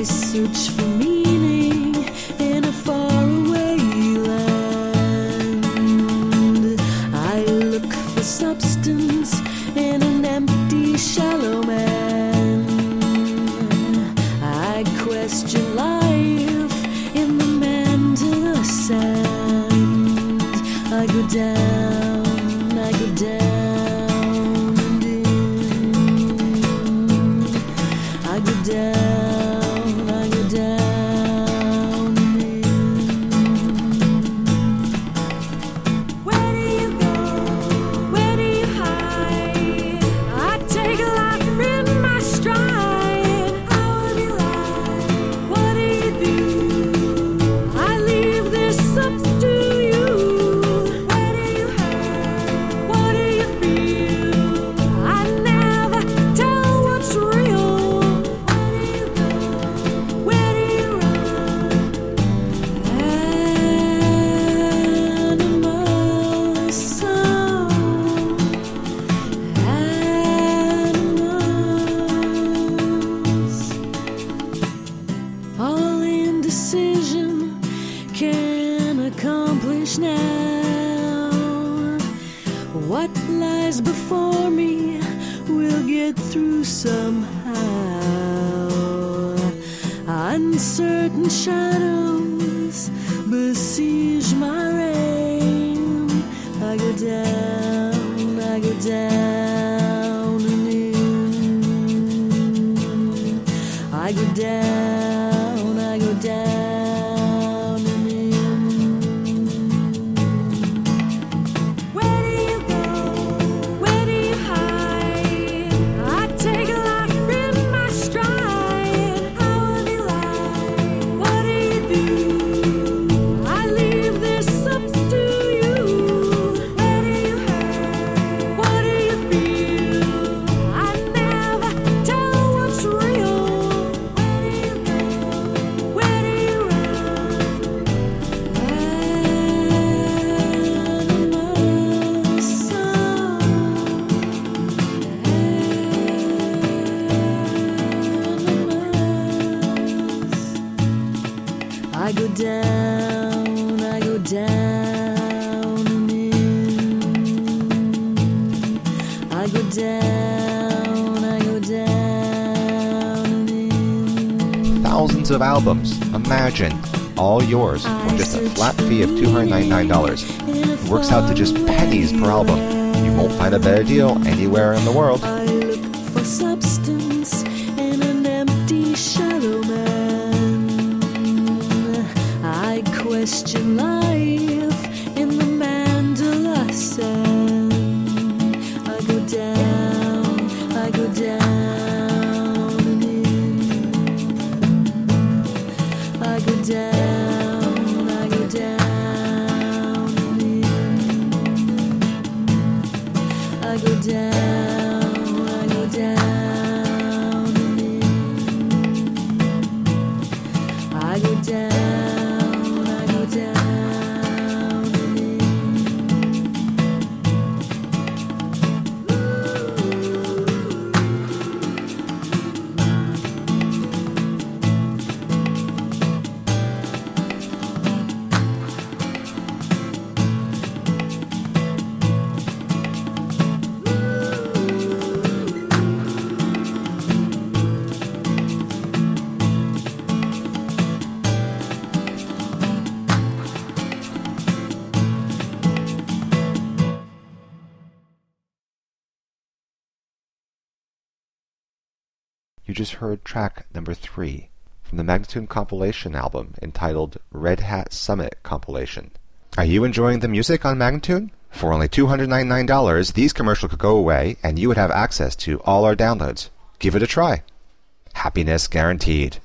search for meaning in a faraway land. I look for substance in an empty, shallow man. I question life in the mandala sand. I go down, I go down and in. I go down, I go down and in. Where do you go? Where do you hide? I take life in my stride. How will you lie? What do you do? I leave this up to you. Where do you hurt? What do you feel? I never tell what's real. Where do you go? Where do you run? Animal sound. Animals. All indecision can accomplish now. What lies before me will get through somehow. Uncertain shadows besiege my reign. I go down, I go down and in. I go down, I go down and in. Where do you go? Where do you hide? I take life in my stride. How will you lie? What do you do? I leave this up to you. Where do you hurt? What do you feel? I never tell what's real. Where do you go? Where do you run? Animal sound. Animals. I go down, I go down and in. I go down, I go down and in. Thousands of albums, imagine, all yours for just a flat fee of $299. It works out to just pennies per album. You won't find a better deal anywhere in the world. I look for substance in an empty, shallow man. I question life in the mandala sand. I go down, I go down and in. I go down, I go down and in. I go down, I go down and in. I go down, I go down and in. You just heard track number 3 from the Magnatune compilation album entitled Red Hat Summit Compilation. Are you enjoying the music on Magnatune? For only $299, these commercials could go away and you would have access to all our downloads. Give it a try. Happiness guaranteed.